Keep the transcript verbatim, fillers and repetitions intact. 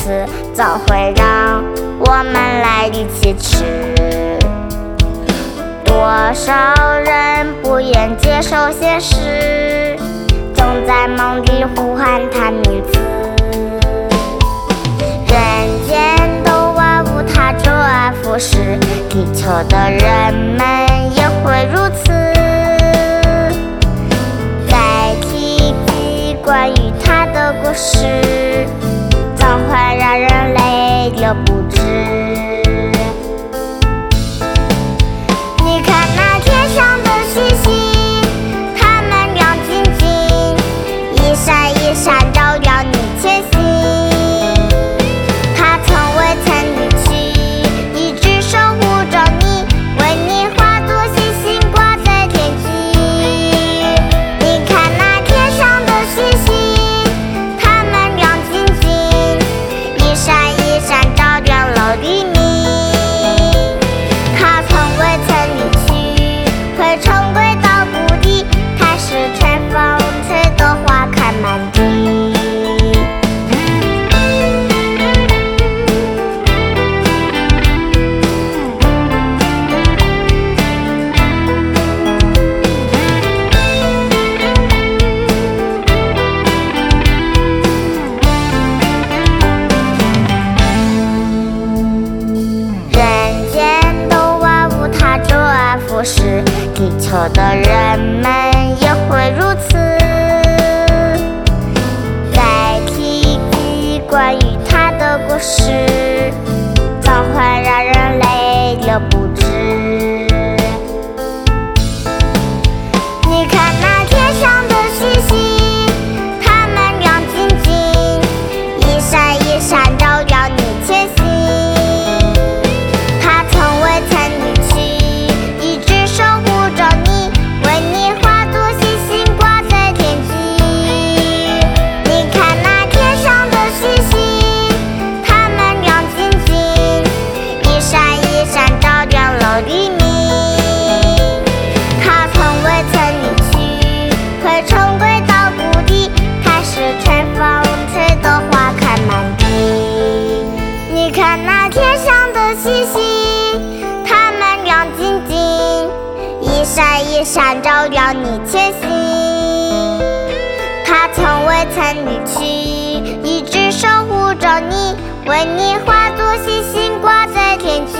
次，早会让我们来一起吃。多少人不愿接受现实，总在梦里呼喊他名字。人间都万物它周而复始，地球的人们也会如此。再提及关于它的故事，总会让人泪流不止。你看那天上的星星，它们亮晶晶，一闪一闪照亮你前行。它从未曾离去，一直守护着你，为你化作星星挂在天际。你看那天上的星星，它们亮晶晶，一闪一闪照亮了黎明。它从未曾离去，会重归到谷底，它是春风吹得花开满地。人间的万物它周而复始，地球的人们也会如此。再提及关于它的故事，总会让人泪流不止。你看那天上的星星，它们亮晶晶，一闪一闪照亮你前行。它从未曾离去，一直守护着你，为你化作星星挂在天际。你看那天上的星星，它们亮晶晶，一闪一闪照亮了黎明。它从未曾离去，会重归到谷底，它是春风吹得花开满地。你看那天上的星星，它们亮晶晶，一闪一闪照亮你前行。它从未曾离去，一直守护着你，为你化作星星挂在天际。